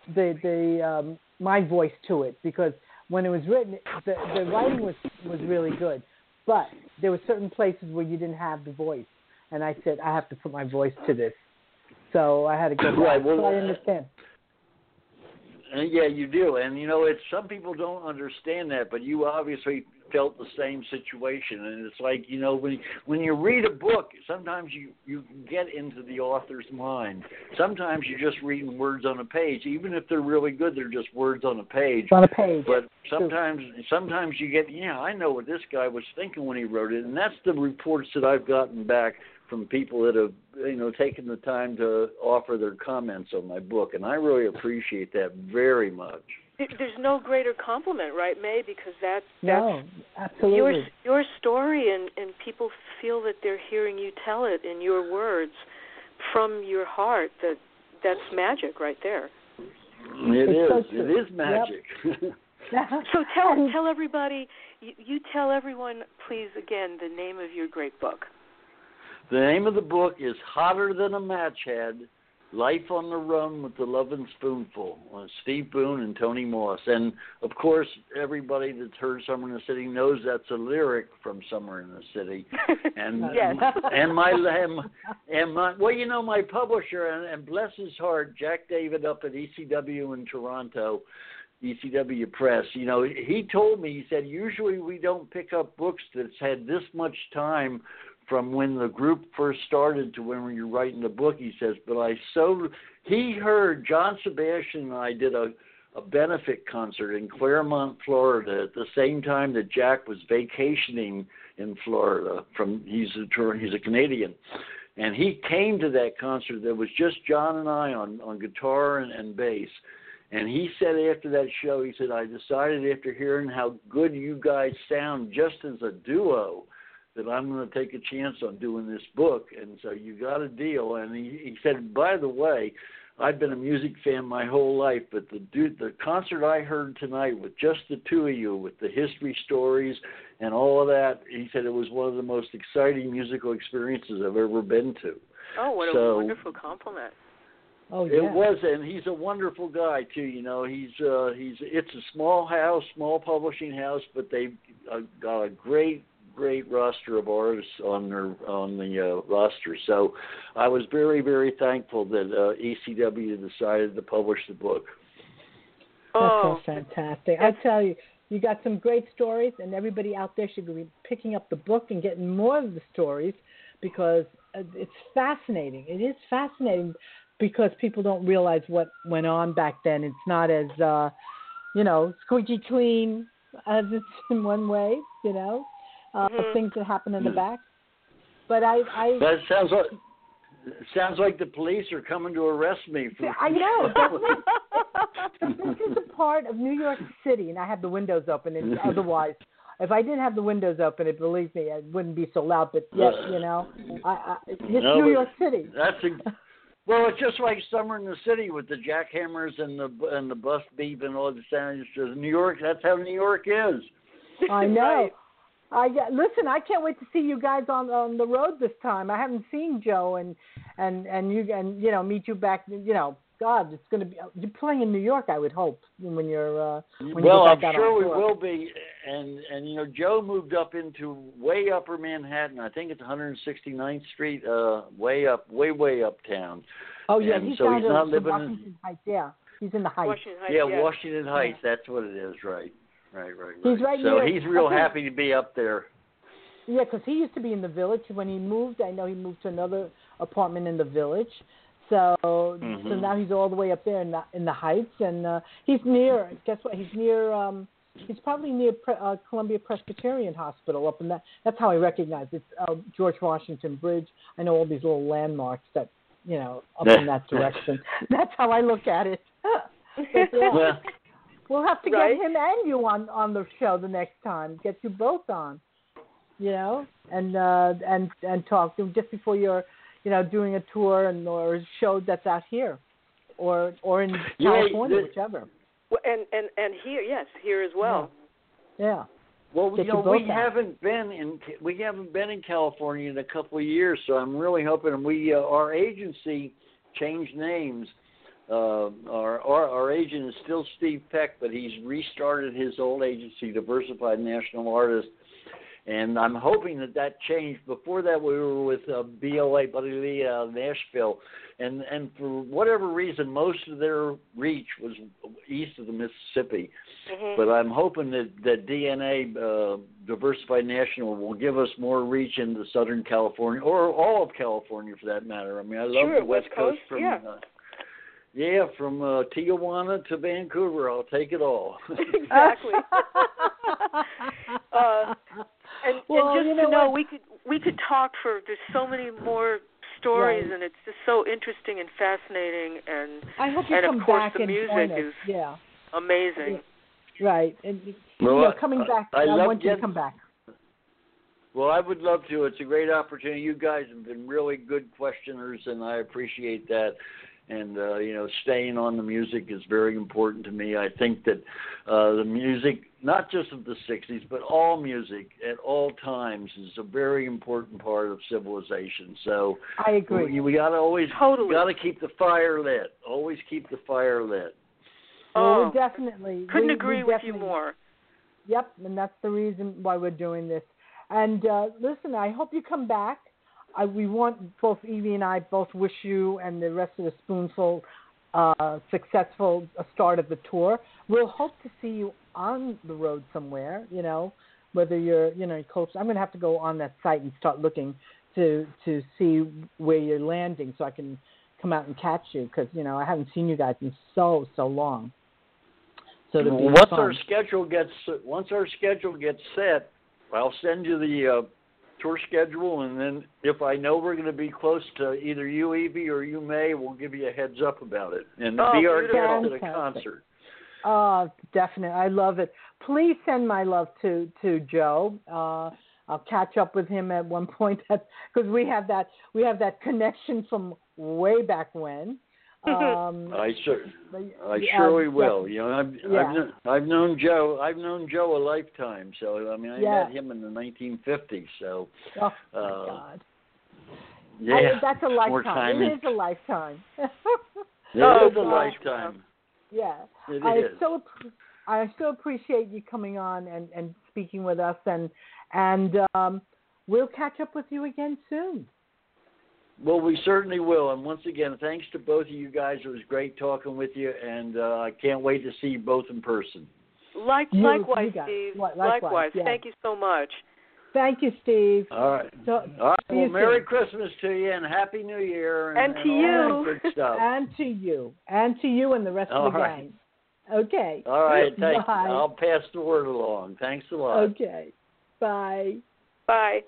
Speaker 2: voice to it, because when it was written, the writing was really good. But there were certain places where you didn't have the voice. And I said, I have to put my voice to this. So I had to go back.
Speaker 4: Right. Well,
Speaker 2: so I understand.
Speaker 4: Yeah, you do. And, it's some people don't understand that, but you obviously felt the same situation. And it's like, you know, when you read a book, sometimes you get into the author's mind. Sometimes you're just reading words on a page. Even if they're really good, they're just words on a page.
Speaker 2: On a page.
Speaker 4: But sometimes you get, I know what this guy was thinking when he wrote it. And that's the reports that I've gotten back from people that have, taken the time to offer their comments on my book. And I really appreciate that very much.
Speaker 3: There's no greater compliment, right, May? Because that's
Speaker 2: absolutely
Speaker 3: your story, and people feel that they're hearing you tell it in your words from your heart. That's magic right there.
Speaker 4: It is magic.
Speaker 2: Yep.
Speaker 3: So tell everybody, you tell everyone, please, again, the name of your great book.
Speaker 4: The name of the book is Hotter Than a Match Head, Life on the Run with the Lovin' Spoonful, Steve Boone and Tony Moss. And, of course, everybody that's heard Summer in the City knows that's a lyric from Summer in the City. And
Speaker 3: yes.
Speaker 4: and my publisher, and bless his heart, Jack David up at ECW in Toronto, ECW Press, he told me, he said, usually we don't pick up books that's had this much time from when the group first started to when you're writing the book, he says, but he heard John Sebastian and I did a benefit concert in Claremont, Florida at the same time that Jack was vacationing in Florida. He's a Canadian. And he came to that concert. There was just John and I on guitar and bass. And he said after that show, he said, I decided after hearing how good you guys sound just as a duo, that I'm going to take a chance on doing this book. And so you got a deal. And he said, by the way, I've been a music fan my whole life, but the concert I heard tonight with just the two of you, with the history stories and all of that, he said it was one of the most exciting musical experiences I've ever been to.
Speaker 3: Oh, what a wonderful compliment.
Speaker 2: Oh, yeah.
Speaker 4: It was, and he's a wonderful guy too. It's a small house, small publishing house, but they've got a great roster of artists on the roster. So I was very, very thankful that ECW decided to publish the book.
Speaker 2: That's so fantastic. I tell you, you got some great stories, and everybody out there should be picking up the book and getting more of the stories because it's fascinating. It is fascinating because people don't realize what went on back then. It's not as, squeaky clean as it's in one way, things that happen in the back. But
Speaker 4: that sounds like the police are coming to arrest me.
Speaker 2: I know. This is a part of New York City, and I have the windows open. And otherwise, if I didn't have the windows open, believe me, it wouldn't be so loud. But yes, it's New York City.
Speaker 4: Well, it's just like Summer in the City with the jackhammers and the bus beep and all the sounds. New York. That's how New York is.
Speaker 2: I know.
Speaker 3: Right.
Speaker 2: Listen, I can't wait to see you guys on the road this time. I haven't seen Joe and meet you back. God, it's going to be. You're playing in New York, I would hope, when you're.
Speaker 4: I'm sure we will be. And Joe moved up into way upper Manhattan. I think it's 169th Street, way uptown.
Speaker 2: Oh yeah,
Speaker 4: and
Speaker 2: he's
Speaker 4: so
Speaker 2: down
Speaker 4: he's not
Speaker 2: in
Speaker 4: living
Speaker 2: Washington Heights. Yeah, he's in the Heights.
Speaker 3: Washington Heights.
Speaker 4: Yeah, Washington Heights. That's what it is. Right.
Speaker 2: He's right
Speaker 4: so
Speaker 2: near,
Speaker 4: he's real happy to be up there.
Speaker 2: Yeah, because he used to be in the Village. When he moved, I know he moved to another apartment in the Village. So now he's all the way up there in the Heights, and he's near. Guess what? He's near. He's probably near Columbia Presbyterian Hospital up in that. That's how I recognize it. It's George Washington Bridge. I know all these little landmarks that up in that direction. That's how I look at it. But, yeah. We'll have to get him and you on the show the next time. Get you both on, and talk just before you're, doing a tour or a show that's out here, or in California, whichever.
Speaker 3: Well, and here as well.
Speaker 2: Yeah.
Speaker 4: Well, we haven't been in California in a couple of years, so I'm really hoping. Our agency changed names. Our agent is still Steve Peck, but he's restarted his old agency, Diversified National Artists, And I'm hoping that changed. Before that, we were with BLA Nashville, and for whatever reason, most of their reach was east of the Mississippi.
Speaker 3: Mm-hmm.
Speaker 4: But I'm hoping that DNA Diversified National will give us more reach into Southern California, or all of California for that matter. I mean, I love the West Coast from from Tijuana to Vancouver. I'll take it all.
Speaker 3: Exactly. And just to know, we could talk for. There's so many more stories, and it's just so interesting and fascinating. And
Speaker 2: I hope you
Speaker 3: and
Speaker 2: come
Speaker 3: of course
Speaker 2: back
Speaker 3: the
Speaker 2: and
Speaker 3: music
Speaker 2: join us.
Speaker 3: is
Speaker 2: Yeah.
Speaker 3: amazing.
Speaker 2: Right, and coming back. I want you to come back.
Speaker 4: Well, I would love to. It's a great opportunity. You guys have been really good questioners, and I appreciate that. And, staying on the music is very important to me. I think that the music, not just of the 60s, but all music at all times is a very important part of civilization. So
Speaker 2: I agree.
Speaker 4: We got to always
Speaker 3: got
Speaker 4: to keep the fire lit. Always keep the fire lit.
Speaker 2: Well, we definitely
Speaker 3: couldn't agree with you more.
Speaker 2: Yep, and that's the reason why we're doing this. And listen, I hope you come back. We want both Evie and I both wish you and the rest of the Spoonful successful start of the tour. We'll hope to see you on the road somewhere. Whether you're coach. I'm going to have to go on that site and start looking to see where you're landing, so I can come out and catch you, because I haven't seen you guys in so long. So once
Speaker 4: our schedule gets set, I'll send you the tour schedule, and then if I know we're going to be close to either you, Evie, or you, May, we'll give you a heads up about it and be our guest at a concert.
Speaker 2: Oh, definitely. I love it. Please send my love to Joe. I'll catch up with him at one point because we have that connection from way back when.
Speaker 4: I surely will. I've known Joe a lifetime. So I met him in the 1950s. So
Speaker 2: my God. That's a
Speaker 4: lifetime.
Speaker 2: It is a lifetime.
Speaker 4: It is a lifetime.
Speaker 2: Yeah,
Speaker 4: I
Speaker 2: so appreciate you coming on and speaking with us, and we'll catch up with you again soon.
Speaker 4: Well, we certainly will. And once again, thanks to both of you guys. It was great talking with you, and I can't wait to see you both in person.
Speaker 3: Likewise, Steve. Likewise.
Speaker 2: Yeah.
Speaker 3: Thank you so much.
Speaker 2: Thank you, Steve.
Speaker 4: All right. Well, Merry Christmas to you, and Happy New Year.
Speaker 3: And to
Speaker 4: all
Speaker 3: you.
Speaker 4: that good stuff.
Speaker 2: And to you. And to you and the rest of the gang. Okay.
Speaker 4: All right. Thanks.
Speaker 2: Bye.
Speaker 4: I'll pass the word along. Thanks a lot.
Speaker 2: Okay. Bye.
Speaker 3: Bye.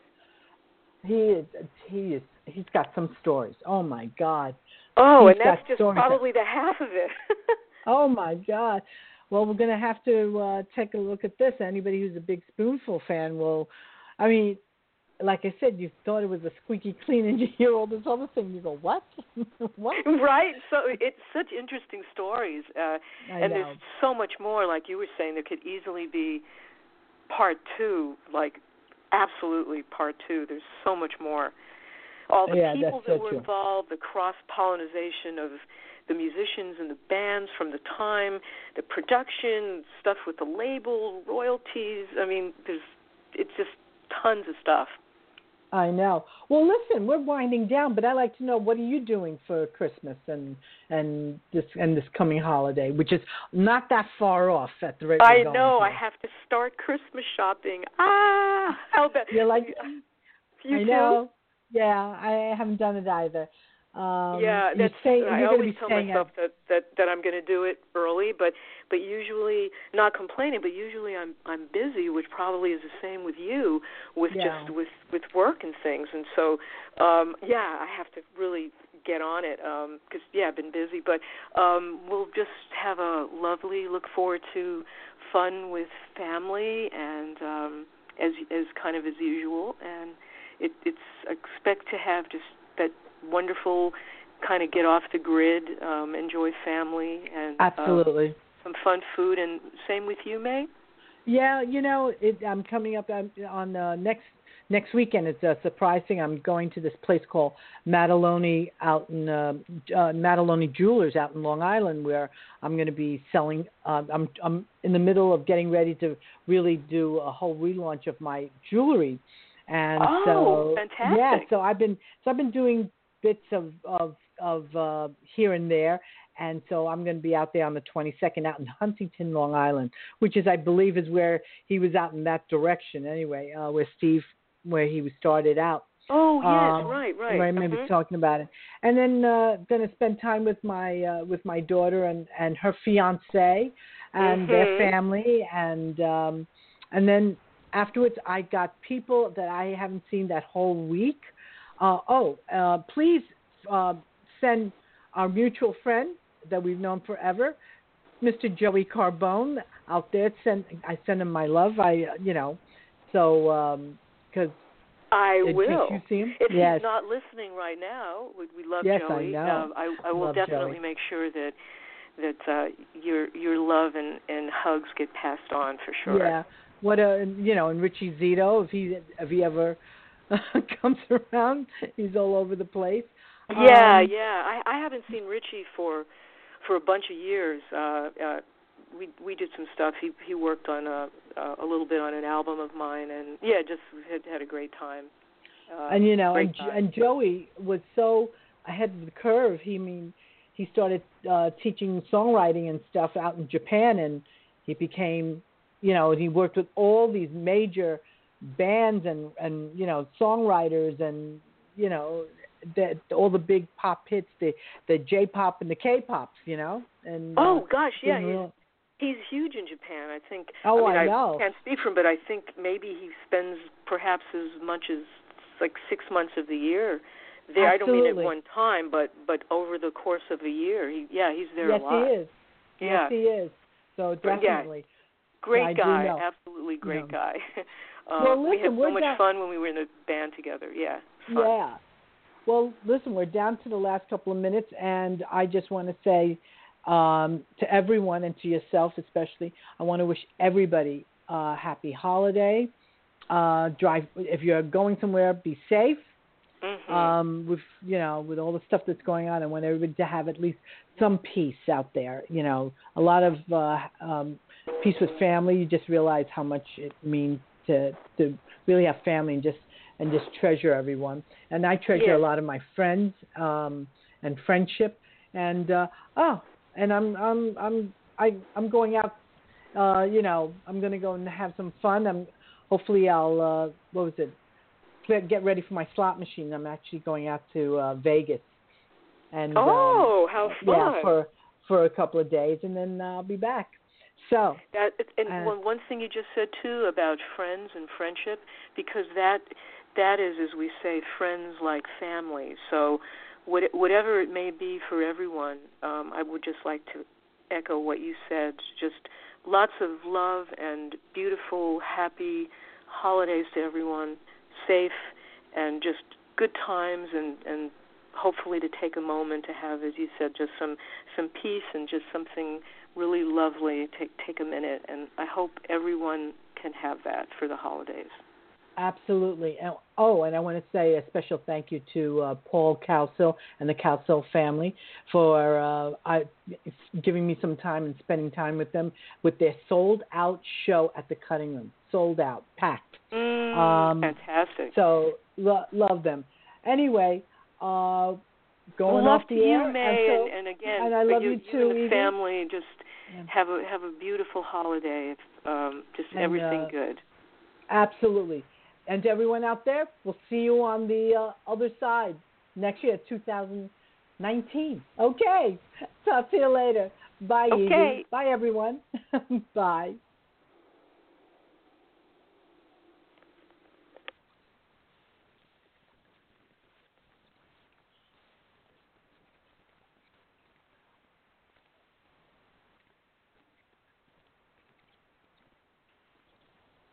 Speaker 2: He's got some stories. Oh, my God.
Speaker 3: And that's just probably the half of it.
Speaker 2: Oh, my God. Well, we're going to have to take a look at this. Anybody who's a big Spoonful fan will, like I said, you thought it was a squeaky clean, and you hear all this other thing. You go, what? What?
Speaker 3: Right. So it's such interesting stories. And there's so much more, like you were saying, there could easily be part two, like absolutely part two. There's so much more. All the people that were involved, the cross-pollinization of the musicians and the bands from the time, the production, stuff with the label, royalties. It's just tons of stuff.
Speaker 2: I know. Well, listen, we're winding down, but I'd like to know, what are you doing for Christmas and this coming holiday, which is not that far off at the rate we're going.
Speaker 3: I know. I have to start Christmas shopping. How bad?
Speaker 2: You're like,
Speaker 3: you
Speaker 2: I
Speaker 3: too?
Speaker 2: know. Yeah, I haven't done it either.
Speaker 3: I always tell myself that I'm going to do it early, but usually, not complaining, but usually I'm busy, which probably is the same with you, with work and things, and so I have to really get on it because I've been busy, but we'll just have a lovely look forward to fun with family and as kind of as usual, and it's expect to have just that wonderful kind of get off the grid, enjoy family, and
Speaker 2: absolutely
Speaker 3: some fun food. And same with you, May?
Speaker 2: Yeah, I'm coming up on next weekend it's a surprise thing. I'm going to this place called Mataloni out in Mataloni Jewelers out in Long Island, where I'm going to be selling. I'm in the middle of getting ready to really do a whole relaunch of my jewelry, and
Speaker 3: fantastic.
Speaker 2: Yeah, so I've been doing bits of here and there. And so I'm going to be out there on the 22nd out in Huntington, Long Island, which is, I believe, is where he was out in that direction anyway, where he started out.
Speaker 3: Oh, yes, right.
Speaker 2: I remember talking about it. And then going to spend time with my daughter and her fiancé and their family. And then afterwards, I got people that I haven't seen that whole week. Please send our mutual friend that we've known forever, Mr. Joey Carbone, out there. I send him my love. Because
Speaker 3: I will.
Speaker 2: You see him?
Speaker 3: If he's not listening right now, we love
Speaker 2: yes,
Speaker 3: Joey.
Speaker 2: I know.
Speaker 3: I will definitely
Speaker 2: Joey.
Speaker 3: make sure that your love and hugs get passed on for sure.
Speaker 2: Yeah. And Richie Zito, if he ever comes around, he's all over the place.
Speaker 3: Yeah. I haven't seen Richie for a bunch of years. We did some stuff. He worked on a little bit on an album of mine, and just had a great time.
Speaker 2: And Joey was so ahead of the curve. He started teaching songwriting and stuff out in Japan, and he became, he worked with all these major bands and songwriters and all the big pop hits, the J-pop and the K-pops, and
Speaker 3: gosh, yeah, he's huge in Japan. I think.
Speaker 2: Oh, I know.
Speaker 3: I can't speak for him, but I think maybe he spends perhaps as much as like 6 months of the year there.
Speaker 2: Absolutely.
Speaker 3: I don't mean at one time, but over the course of a year. He's there a lot.
Speaker 2: Yes, he is.
Speaker 3: Yeah.
Speaker 2: Yes, he is. So definitely.
Speaker 3: Great guy, absolutely great guy. We had so much fun when we were in the band together. Yeah. Fun.
Speaker 2: Yeah. Well, listen, we're down to the last couple of minutes, and I just want to say to everyone and to yourself especially, I want to wish everybody a happy holiday. If you're going somewhere, be safe.
Speaker 3: Mm-hmm.
Speaker 2: With all the stuff that's going on, I want everybody to have at least some peace out there. A lot of peace with family. You just realize how much it means to really have family and just treasure everyone. And I treasure a lot of my friends and friendship. And I'm going out. I'm going to go and have some fun. Hopefully I'll get ready for my slot machine. I'm actually going out to Vegas. And
Speaker 3: how fun!
Speaker 2: Yeah, for a couple of days, and then I'll be back. So
Speaker 3: one thing you just said too about friends and friendship, because that is, as we say, friends like family. So whatever it may be for everyone, I would just like to echo what you said. Just lots of love and beautiful, happy holidays to everyone, safe and just good times, and hopefully to take a moment to have, as you said, just some peace and just something really lovely. Take a minute, and I hope everyone can have that for the holidays.
Speaker 2: Absolutely. And I want to say a special thank you to Paul Cowsill and the Cowsill family for giving me some time and spending time with them with their sold-out show at the Cutting Room. Sold out, packed.
Speaker 3: Fantastic.
Speaker 2: So love them. Anyway, going
Speaker 3: off
Speaker 2: the
Speaker 3: to
Speaker 2: air.
Speaker 3: You, May, and again,
Speaker 2: and I love you too,
Speaker 3: and the
Speaker 2: Evie.
Speaker 3: family. Just have a beautiful holiday. Everything good.
Speaker 2: Absolutely. And to everyone out there, we'll see you on the other side next year, 2019. Okay. Talk to you later. Bye,
Speaker 3: okay.
Speaker 2: Evie. Bye, everyone. Bye.